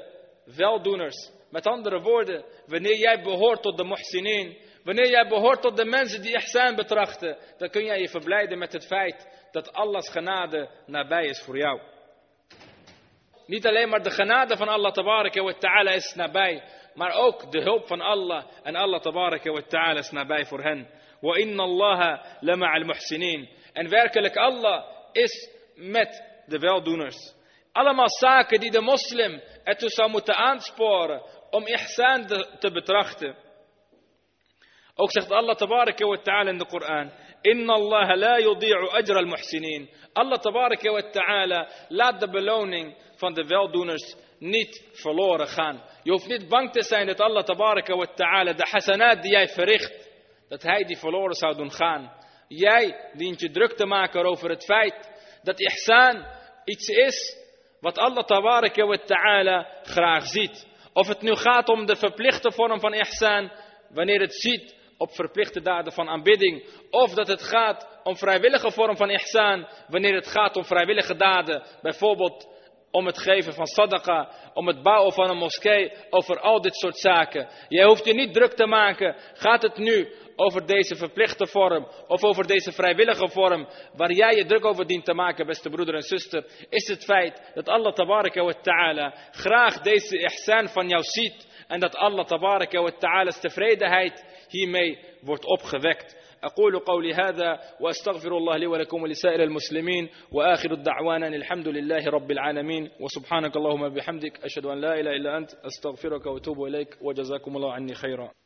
weldoeners. Met andere woorden, wanneer jij behoort tot de muhsinin, wanneer jij behoort tot de mensen die ihsan betrachten, dan kun jij je verblijden met het feit dat Allahs genade nabij is voor jou. Niet alleen maar de genade van Allah tabaraka wa ta'ala is nabij, maar ook de hulp van Allah. En Allah tabaraka wa ta'ala is nabij voor hen. Wa inna Allaha lama'al muhsinin. En werkelijk Allah is met de weldoeners. Allemaal zaken die de moslim ertoe zou moeten aansporen om ihsan te betrachten. Ook zegt Allah tabaraka wa ta'ala in de Koran: Inna Allah la yudi'u ajra al-muhsinin. Allah tabaraka wa ta'ala laat de beloning van de weldoeners niet verloren gaan. Je hoeft niet bang te zijn dat Allah tabaraka wa ta'ala de hasanat die jij verricht, dat hij die verloren zou doen gaan. Jij dient je druk te maken over het feit dat ihsan iets is wat Allah tabaraka wa ta'ala graag ziet. Of het nu gaat om de verplichte vorm van ihsan, wanneer het ziet op verplichte daden van aanbidding. Of dat het gaat om vrijwillige vorm van ihsan, wanneer het gaat om vrijwillige daden. Bijvoorbeeld om het geven van sadaqa, om het bouwen van een moskee, over al dit soort zaken. Jij hoeft je niet druk te maken. Gaat het nu over deze verplichte vorm of over deze vrijwillige vorm, waar jij je druk over dient te maken, beste broeder en zuster, is het feit dat Allah tabaraka wa ta'ala graag deze ihsan van jou ziet en dat Allah tabaraka wa ta'ala's tevredenheid hiermee wordt opgewekt. أقول قولي هذا وأستغفر الله لي ولكم ولسائر المسلمين وآخر الدعوانا الحمد لله رب العالمين وسبحانك اللهم بحمدك أشهد أن لا إله إلا أنت أستغفرك وأتوب إليك وجزاكم الله عني خيرا.